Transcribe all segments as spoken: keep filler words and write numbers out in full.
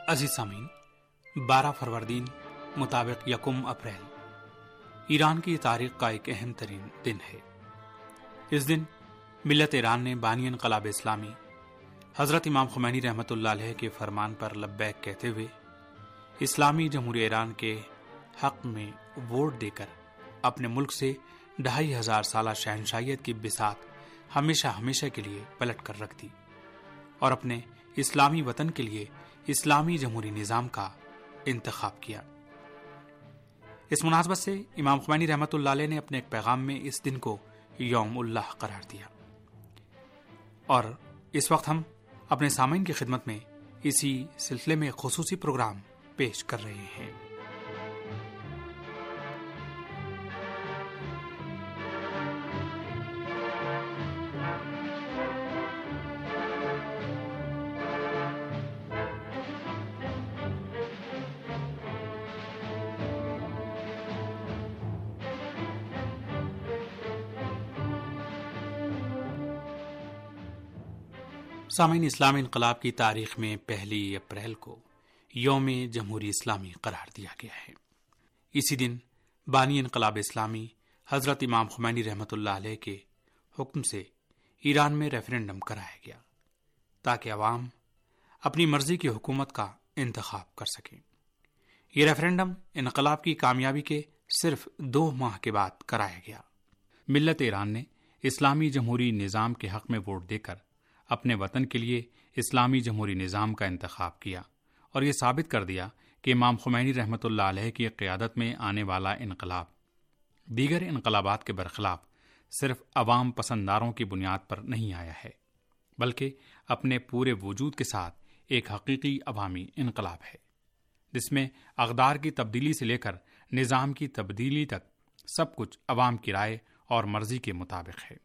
عزیز سامعین، بارہ فروردین مطابق یکم اپریل ایران کی تاریخ کا ایک اہم ترین دن ہے۔ اس دن ملت ایران نے بانی انقلاب اسلامی حضرت امام خمینی رحمۃ اللہ علیہ کے فرمان پر لبیک کہتے ہوئے اسلامی جمہوریہ ایران کے حق میں ووٹ دے کر اپنے ملک سے ڈھائی ہزار سالہ شہنشاہیت کی بساط ہمیشہ ہمیشہ کے لیے پلٹ کر رکھ دی اور اپنے اسلامی وطن کے لیے اسلامی جمہوری نظام کا انتخاب کیا۔ اس مناسبت سے امام خمینی رحمۃ اللہ علیہ نے اپنے ایک پیغام میں اس دن کو یوم اللہ قرار دیا، اور اس وقت ہم اپنے سامعین کی خدمت میں اسی سلسلے میں خصوصی پروگرام پیش کر رہے ہیں۔ سامعین، اسلامی انقلاب کی تاریخ میں پہلی اپریل کو یوم جمہوری اسلامی قرار دیا گیا ہے۔ اسی دن بانی انقلاب اسلامی حضرت امام خمینی رحمۃ اللہ علیہ کے حکم سے ایران میں ریفرنڈم کرایا گیا تاکہ عوام اپنی مرضی کی حکومت کا انتخاب کر سکیں۔ یہ ریفرنڈم انقلاب کی کامیابی کے صرف دو ماہ کے بعد کرایا گیا۔ ملت ایران نے اسلامی جمہوری نظام کے حق میں ووٹ دے کر اپنے وطن کے لیے اسلامی جمہوری نظام کا انتخاب کیا اور یہ ثابت کر دیا کہ امام خمینی رحمۃ اللہ علیہ کی قیادت میں آنے والا انقلاب دیگر انقلابات کے برخلاف صرف عوام پسنداروں کی بنیاد پر نہیں آیا ہے، بلکہ اپنے پورے وجود کے ساتھ ایک حقیقی عوامی انقلاب ہے، جس میں اقدار کی تبدیلی سے لے کر نظام کی تبدیلی تک سب کچھ عوام کی رائے اور مرضی کے مطابق ہے۔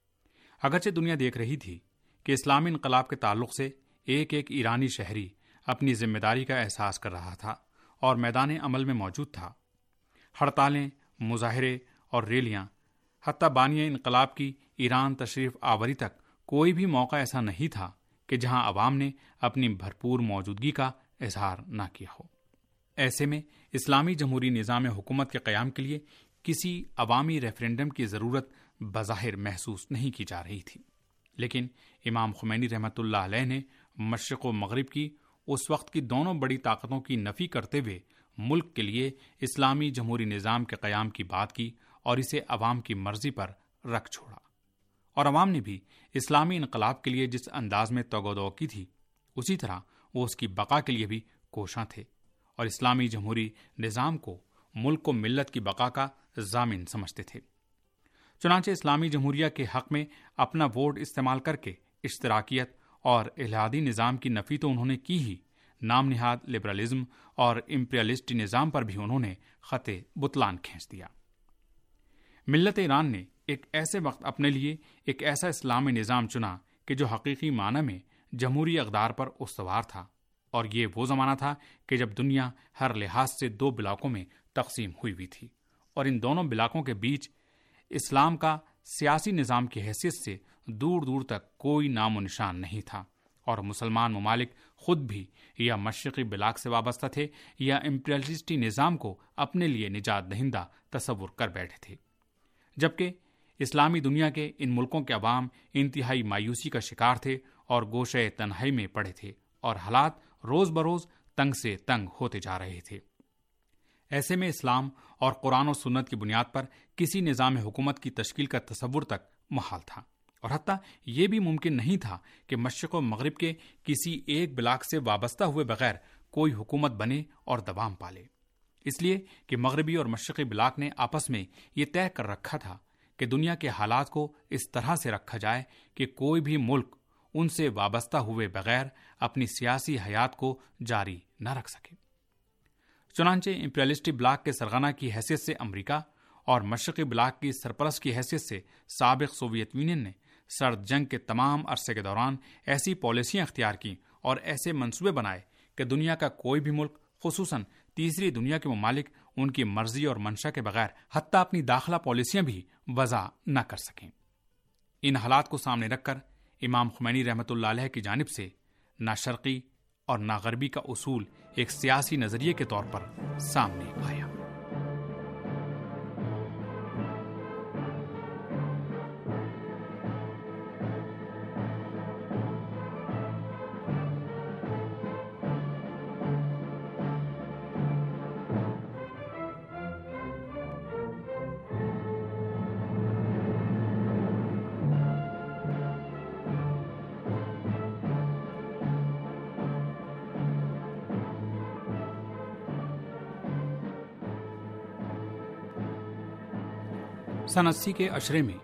اگرچہ دنیا دیکھ رہی تھی کہ اسلامی انقلاب کے تعلق سے ایک ایک ایرانی شہری اپنی ذمہ داری کا احساس کر رہا تھا اور میدان عمل میں موجود تھا، ہڑتالیں، مظاہرے اور ریلیاں، حتیٰ بانی انقلاب کی ایران تشریف آوری تک کوئی بھی موقع ایسا نہیں تھا کہ جہاں عوام نے اپنی بھرپور موجودگی کا اظہار نہ کیا ہو۔ ایسے میں اسلامی جمہوری نظام حکومت کے قیام کے لیے کسی عوامی ریفرنڈم کی ضرورت بظاہر محسوس نہیں کی جا رہی تھی، لیکن امام خمینی رحمۃ اللہ علیہ نے مشرق و مغرب کی اس وقت کی دونوں بڑی طاقتوں کی نفی کرتے ہوئے ملک کے لیے اسلامی جمہوری نظام کے قیام کی بات کی اور اسے عوام کی مرضی پر رکھ چھوڑا، اور عوام نے بھی اسلامی انقلاب کے لیے جس انداز میں توگ و دو کی تھی اسی طرح وہ اس کی بقا کے لیے بھی کوشاں تھے اور اسلامی جمہوری نظام کو ملک و ملت کی بقا کا ضامن سمجھتے تھے۔ چنانچہ اسلامی جمہوریہ کے حق میں اپنا ووٹ استعمال کر کے اشتراکیت اور الحادی نظام کی نفی تو انہوں نے کی ہی، نام نہاد لبرلزم اور امپریلسٹ نظام پر بھی انہوں نے خط بطلان کھینچ دیا۔ ملت ایران نے ایک ایسے وقت اپنے لیے ایک ایسا اسلامی نظام چنا کہ جو حقیقی معنی میں جمہوری اقدار پر استوار تھا، اور یہ وہ زمانہ تھا کہ جب دنیا ہر لحاظ سے دو بلاکوں میں تقسیم ہوئی ہوئی تھی، اور ان دونوں بلاکوں کے بیچ اسلام کا سیاسی نظام کی حیثیت سے دور دور تک کوئی نام و نشان نہیں تھا، اور مسلمان ممالک خود بھی یا مشرقی بلاک سے وابستہ تھے یا امپریلسٹی نظام کو اپنے لیے نجات دہندہ تصور کر بیٹھے تھے، جبکہ اسلامی دنیا کے ان ملکوں کے عوام انتہائی مایوسی کا شکار تھے اور گوشے تنہائی میں پڑے تھے، اور حالات روز بروز تنگ سے تنگ ہوتے جا رہے تھے۔ ایسے میں اسلام اور قرآن و سنت کی بنیاد پر کسی نظام حکومت کی تشکیل کا تصور تک محال تھا، اور حتیٰ یہ بھی ممکن نہیں تھا کہ مشرق و مغرب کے کسی ایک بلاک سے وابستہ ہوئے بغیر کوئی حکومت بنے اور دوام پالے، اس لیے کہ مغربی اور مشرقی بلاک نے آپس میں یہ طے کر رکھا تھا کہ دنیا کے حالات کو اس طرح سے رکھا جائے کہ کوئی بھی ملک ان سے وابستہ ہوئے بغیر اپنی سیاسی حیات کو جاری نہ رکھ سکے۔ چنانچہ امپریلسٹی بلاک کے سرغنہ کی حیثیت سے امریکہ اور مشرقی بلاک کی سرپرست کی حیثیت سے سابق سوویت یونین نے سرد جنگ کے تمام عرصے کے دوران ایسی پالیسیاں اختیار کیں اور ایسے منصوبے بنائے کہ دنیا کا کوئی بھی ملک، خصوصاً تیسری دنیا کے ممالک، ان کی مرضی اور منشا کے بغیر حتیٰ اپنی داخلہ پالیسیاں بھی وضع نہ کر سکیں۔ ان حالات کو سامنے رکھ کر امام خمینی رحمۃ اللہ علیہ کی جانب سے نہ شرقی اور نہ غربی کا اصول ایک سیاسی نظریے کے طور پر سامنے آیا۔ سن اسی کے عشرے میں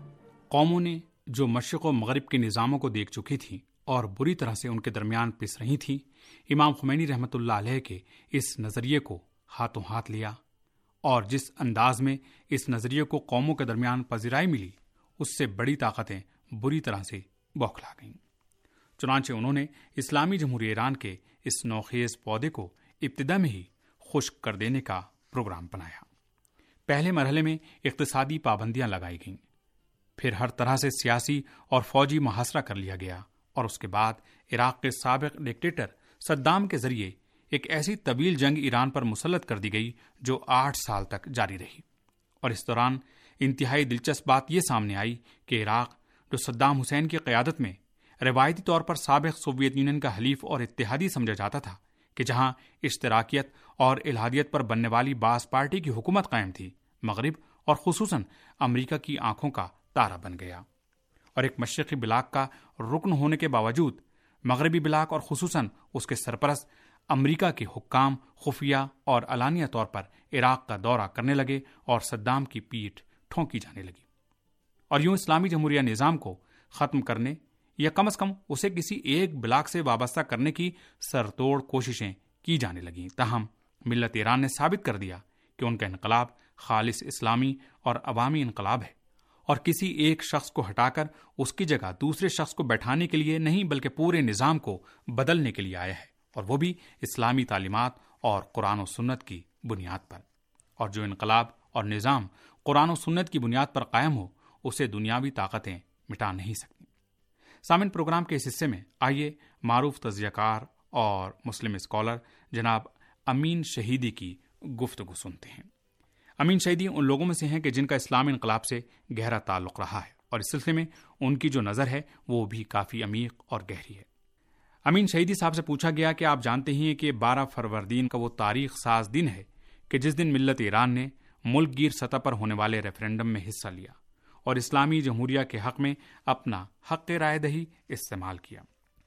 قوموں نے جو مشرق و مغرب کے نظاموں کو دیکھ چکی تھیں اور بری طرح سے ان کے درمیان پس رہی تھیں، امام خمینی رحمۃ اللہ علیہ کے اس نظریے کو ہاتھوں ہاتھ لیا، اور جس انداز میں اس نظریے کو قوموں کے درمیان پذیرائی ملی، اس سے بڑی طاقتیں بری طرح سے بوکھلا گئیں۔ چنانچہ انہوں نے اسلامی جمہوریہ ایران کے اس نوخیز پودے کو ابتدا میں ہی خشک کر دینے کا پروگرام بنایا۔ پہلے مرحلے میں اقتصادی پابندیاں لگائی گئیں، پھر ہر طرح سے سیاسی اور فوجی محاصرہ کر لیا گیا، اور اس کے بعد عراق کے سابق ڈکٹیٹر صدام کے ذریعے ایک ایسی طویل جنگ ایران پر مسلط کر دی گئی جو آٹھ سال تک جاری رہی۔ اور اس دوران انتہائی دلچسپ بات یہ سامنے آئی کہ عراق، جو صدام حسین کی قیادت میں روایتی طور پر سابق سوویت یونین کا حلیف اور اتحادی سمجھا جاتا تھا، کہ جہاں اشتراکیت اور الحادیت پر بننے والی باس پارٹی کی حکومت قائم تھی، مغرب اور خصوصاً امریکہ کی آنکھوں کا تارا بن گیا، اور ایک مشرقی بلاک کا رکن ہونے کے باوجود مغربی بلاک اور خصوصاً اس کے سرپرست امریکہ کے حکام خفیہ اور علانیہ طور پر عراق کا دورہ کرنے لگے اور صدام کی پیٹھ ٹھونکی جانے لگی، اور یوں اسلامی جمہوریہ نظام کو ختم کرنے یا کم از کم اسے کسی ایک بلاک سے وابستہ کرنے کی سرتوڑ کوششیں کی جانے لگیں۔ تاہم ملت ایران نے ثابت کر دیا کہ ان کا انقلاب خالص اسلامی اور عوامی انقلاب ہے، اور کسی ایک شخص کو ہٹا کر اس کی جگہ دوسرے شخص کو بیٹھانے کے لیے نہیں، بلکہ پورے نظام کو بدلنے کے لیے آیا ہے، اور وہ بھی اسلامی تعلیمات اور قرآن و سنت کی بنیاد پر۔ اور جو انقلاب اور نظام قرآن و سنت کی بنیاد پر قائم ہو، اسے دنیاوی طاقتیں مٹا نہیں سکتی۔ سامعین، پروگرام کے اس حصے میں آئیے معروف تجزیہ کار اور مسلم اسکالر جناب امین شہیدی کی گفتگو سنتے ہیں۔ امین شہیدی ان لوگوں میں سے ہیں کہ جن کا اسلامی انقلاب سے گہرا تعلق رہا ہے، اور اس سلسلے میں ان کی جو نظر ہے وہ بھی کافی عمیق اور گہری ہے۔ امین شہیدی صاحب سے پوچھا گیا کہ آپ جانتے ہی ہیں کہ بارہ فروردین کا وہ تاریخ ساز دن ہے کہ جس دن ملت ایران نے ملک گیر سطح پر ہونے والے ریفرینڈم میں حصہ لیا اور اسلامی جمہوریہ کے حق میں اپنا حق رائے دہی استعمال کیا۔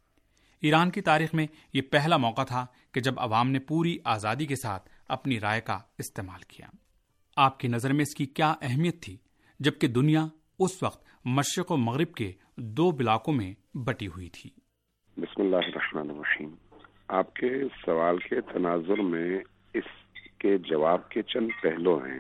ایران کی تاریخ میں یہ پہلا موقع تھا کہ جب عوام نے پوری آزادی کے ساتھ اپنی رائے کا استعمال کیا۔ آپ کی نظر میں اس کی کیا اہمیت تھی، جبکہ دنیا اس وقت مشرق و مغرب کے دو بلاکوں میں بٹی ہوئی تھی؟ بسم اللہ الرحمن الرحیم۔ آپ کے سوال کے تناظر میں اس کے جواب کے چند پہلو ہیں۔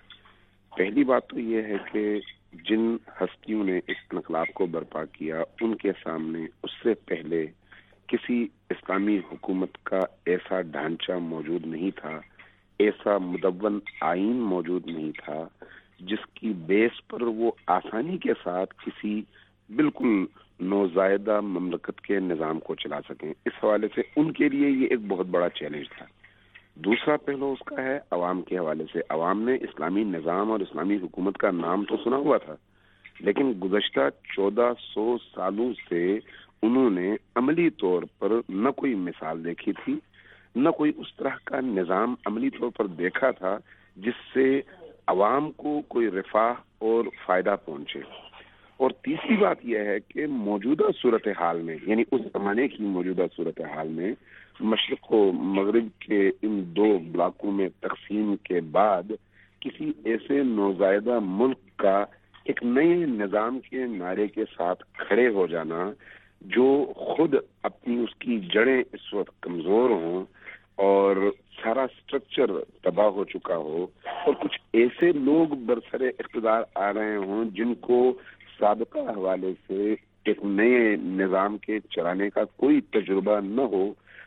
پہلی بات تو یہ ہے کہ جن ہستیوں نے اس انقلاب کو برپا کیا، ان کے سامنے اس سے پہلے کسی اسلامی حکومت کا ایسا ڈھانچہ موجود نہیں تھا، ایسا مدون آئین موجود نہیں تھا جس کی بیس پر وہ آسانی کے ساتھ کسی بالکل نوزائیدہ مملکت کے نظام کو چلا سکیں۔ اس حوالے سے ان کے لیے یہ ایک بہت بڑا چیلنج تھا۔ دوسرا پہلو اس کا ہے عوام کے حوالے سے۔ عوام نے اسلامی نظام اور اسلامی حکومت کا نام تو سنا ہوا تھا، لیکن گزشتہ چودہ سو سالوں سے انہوں نے عملی طور پر نہ کوئی مثال دیکھی تھی، نہ کوئی اس طرح کا نظام عملی طور پر دیکھا تھا جس سے عوام کو کوئی رفاہ اور فائدہ پہنچے۔ اور تیسری بات یہ ہے کہ موجودہ صورتحال میں، یعنی اس زمانے کی موجودہ صورتحال میں، مشرق و مغرب کے ان دو بلاکوں میں تقسیم کے بعد کسی ایسے نوزائیدہ ملک کا ایک نئے نظام کے نعرے کے ساتھ کھڑے ہو جانا جو خود اپنی اس کی جڑیں اس وقت کمزور ہوں اور سارا سٹرکچر تباہ ہو چکا ہو، اور کچھ ایسے لوگ برسر اقتدار آ رہے ہوں جن کو سابقہ حوالے سے ایک نئے نظام کے چلانے کا کوئی تجربہ نہ ہو،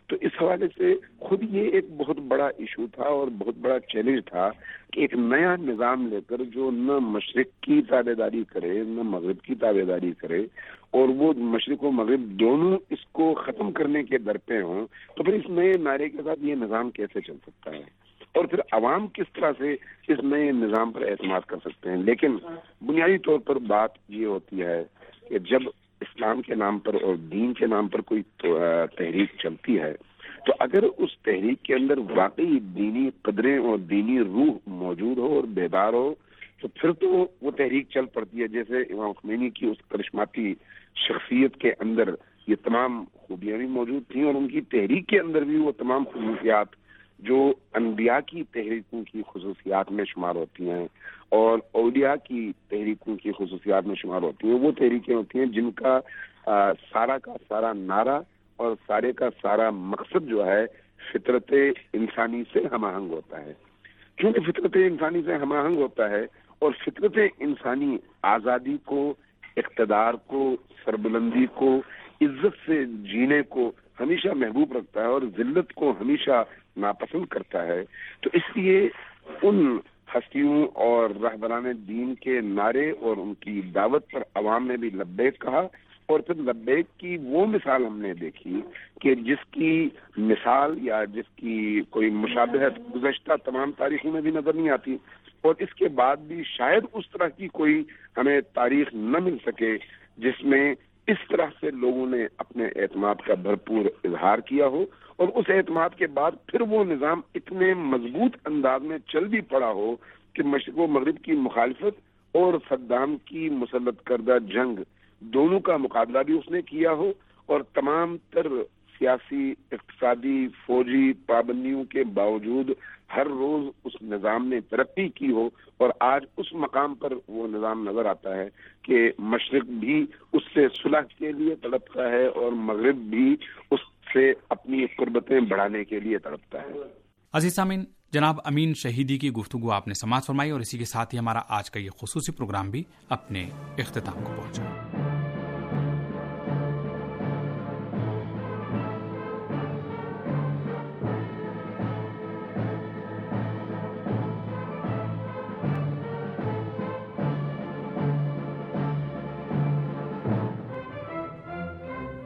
تو اس حوالے سے خود یہ ایک بہت بڑا ایشو تھا اور بہت بڑا چیلنج تھا کہ ایک نیا نظام لے کر جو نہ مشرق کی تابع داری کرے نہ مغرب کی تابع داری کرے اور وہ مشرق و مغرب دونوں اس کو ختم کرنے کے درپے ہوں، تو پھر اس نئے نعرے کے ساتھ یہ نظام کیسے چل سکتا ہے اور پھر عوام کس طرح سے اس نئے نظام پر اعتماد کر سکتے ہیں۔ لیکن بنیادی طور پر بات یہ ہوتی ہے کہ جب اسلام کے نام پر اور دین کے نام پر کوئی تحریک چلتی ہے تو اگر اس تحریک کے اندر واقعی دینی قدریں اور دینی روح موجود ہو اور بیدار ہو تو پھر تو وہ تحریک چل پڑتی ہے۔ جیسے امام خمینی کی اس کرشماتی شخصیت کے اندر یہ تمام خوبیاں بھی موجود تھیں اور ان کی تحریک کے اندر بھی وہ تمام خصوصیات جو انبیاء کی تحریکوں کی خصوصیات میں شمار ہوتی ہیں اور اولیاء کی تحریکوں کی خصوصیات میں شمار ہوتی ہیں، وہ تحریکیں ہوتی ہیں جن کا آ, سارا کا سارا نعرہ اور سارے کا سارا مقصد جو ہے فطرت انسانی سے ہم آہنگ ہوتا ہے۔ کیونکہ فطرت انسانی سے ہم آہنگ ہوتا ہے اور فطرت انسانی آزادی کو، اقتدار کو، سربلندی کو، عزت سے جینے کو ہمیشہ محبوب رکھتا ہے اور ذلت کو ہمیشہ ناپسند کرتا ہے۔ تو اس لیے ان ہستیوں اور رہبران دین کے نعرے اور ان کی دعوت پر عوام نے بھی لبیک کہا اور پھر لبیک کی وہ مثال ہم نے دیکھی کہ جس کی مثال یا جس کی کوئی مشابہت گزشتہ تمام تاریخوں میں بھی نظر نہیں آتی اور اس کے بعد بھی شاید اس طرح کی کوئی ہمیں تاریخ نہ مل سکے جس میں اس طرح سے لوگوں نے اپنے اعتماد کا بھرپور اظہار کیا ہو اور اس اعتماد کے بعد پھر وہ نظام اتنے مضبوط انداز میں چل بھی پڑا ہو کہ مشرق و مغرب کی مخالفت اور صدام کی مسلط کردہ جنگ دونوں کا مقابلہ بھی اس نے کیا ہو اور تمام تر سیاسی، اقتصادی، فوجی پابندیوں کے باوجود ہر روز اس نظام نے ترقی کی ہو اور آج اس مقام پر وہ نظام نظر آتا ہے کہ مشرق بھی اس سے صلح کے لیے تڑپتا ہے اور مغرب بھی اس سے اپنی قربتیں بڑھانے کے لیے تڑپتا ہے۔ عزیز سامعین، جناب امین شہیدی کی گفتگو آپ نے سماعت فرمائی اور اسی کے ساتھ ہی ہمارا آج کا یہ خصوصی پروگرام بھی اپنے اختتام کو پہنچا۔